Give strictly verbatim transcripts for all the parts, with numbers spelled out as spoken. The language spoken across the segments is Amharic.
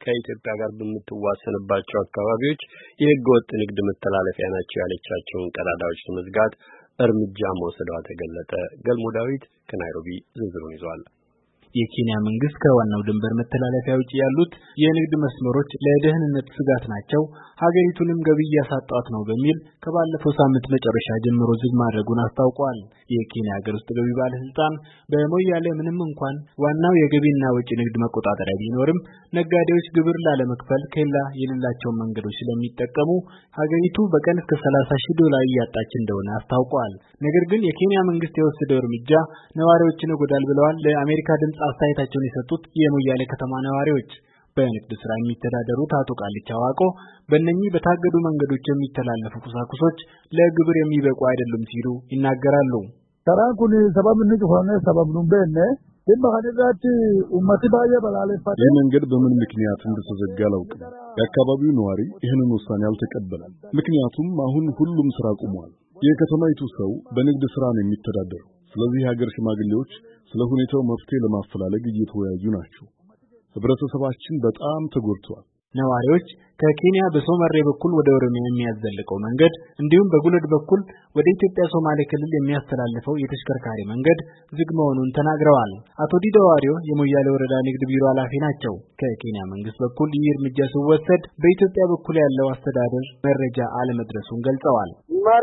ከኢትዮጵያ ጋር በምትዋሰንባቸው አካባቢዎች የሕገ ወጥ ንግድ መተላለፊያ ናቸው ያለቻቸውን ቀዳዳዎች ለመዝጋት እርምጃ መውሰዷ ተገለጠ። ገልሞ ዳዊት ከናይሮቢ ዝርዝሩን ይዟል። የኬንያ መንግስት ከዋናው ድንበር መተላለፊያ ውጪ ያሉት የንግድ መስመሮች ለደህንነት ስጋት ናቸው፣ ሀገሪቱንም ገቢ ያሳጣት ነው በሚል ከባለፈው ሳምንት መጨረሻ ጀምሮ ዝግ ማድረጉን አስታውቋል። የኬንያ ሀገር ውስጥ ገቢ ባለስልጣን በሞያሌ ምንም እንኳን ዋናው የገቢና ወጪ ንግድ መቆጣጠሪያ ቢኖርም ነጋዴዎች ግብር ላለመክፈል ከላ የሌላቸው መንገዶች ስለሚጠቀሙ ሀገሪቱ በቀን እስከ ሰላሳ ሺህ ዶላር እያጣች እንደሆነ አስታውቋል። ነገር ግን የኬንያ መንግስት የወሰደው እርምጃ ነዋሪዎችን ይጎዳል ብለዋል ለአሜሪካ ድምጽ አስተያየታቸውን የሰጡት የሞያሌ ከተማ ነዋሪዎች። በንግድ ስራ የሚተዳደሩት አቶ ቃልቻ ዋቆ በእነኚህ በታገዱ መንገዶች የሚተላለፉ ቁሳቁሶች ለግብር የሚበቁ አይደሉም ሲሉ ይናገራሉ። ተራኩኒ ሰበብ ንጭሆነ ሰበብ ኑበነ በመሐደራት ኡመት ባየ በላለፋት የመንገድ በምን ምክንያት እንደተዘጋ አላውቅም። የአካባቢው ነዋሪ ይህንን ውሳኔ አልተቀበለም። ምክንያቱም አሁን ሁሉም ስራ ቆሟል። የከተማይቱ ሰው በንግድ ስራ ነው የሚተዳደረው። ስለዚህ ሀገር ሽማግሌዎች ስለ ሁኔታው መፍትሄ ለማፈላለግ እየተወያዩ ናቸው። ህብረተሰባችን በጣም ተጎድቷል። ነዋሪዎች ከኬንያ በሶማሌ በኩል ወደ ኦሮሚያ የሚያዘልቀው መንገድ እንዲሁም በጉለድ በኩል ወደ ኢትዮጵያ ሶማሌ ክልል የሚያስተላልፈው የተሽከርካሪ መንገድ ዝግ መሆኑን ተናግረዋል። አቶ ዲዳዋሪዮ የሞያሌ ወረዳ ንግድ ቢሮ ኃላፊ ናቸው። ከኬንያ መንግስት በኩል ይህ እርምጃ ሲወሰድ በኢትዮጵያ በኩል ያለው አስተዳደር መረጃ አለመድረሱን ገልጸዋል።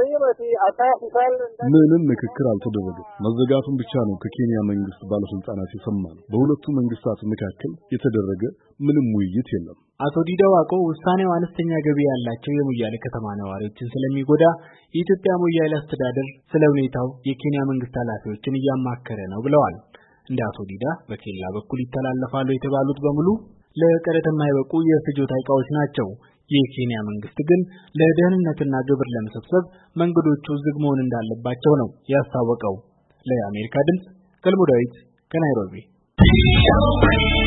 ምንም ምክክር አልተደረገም። መዘጋቱን ብቻ ነው ከኬንያ መንግስት ባለስልጣናት የሰማነው። በሁለቱ መንግስታት መካከል የተደረገ ምንም ውይይት የለም። አቶ ዲዳዋቆ ውሳኔው አነስተኛ ገቢ ያላቸው የሞያሌ ከተማ ነዋሪዎችን ስለሚጎዳ የኢትዮጵያ ሞያሌ አስተዳደር ስለ ሁኔታው የኬንያ መንግስት ኃላፊዎችን እያማከረ ነው ብለዋል። እንደ አቶ ዲዳ በኬላ በኩል ይተላለፋሉ የተባሉት በሙሉ ለቀረጥ የማይበቁ የፍጆታ ዕቃዎች ናቸው። የኬንያ መንግስት ግን ለደህንነትና ግብር ለመሰብሰብ መንገዶቹ ዝግ መሆን እንዳለባቸው ነው ያስታወቀው። ለአሜሪካ ድምጽ ገልሞ ዳዊት ከናይሮቢ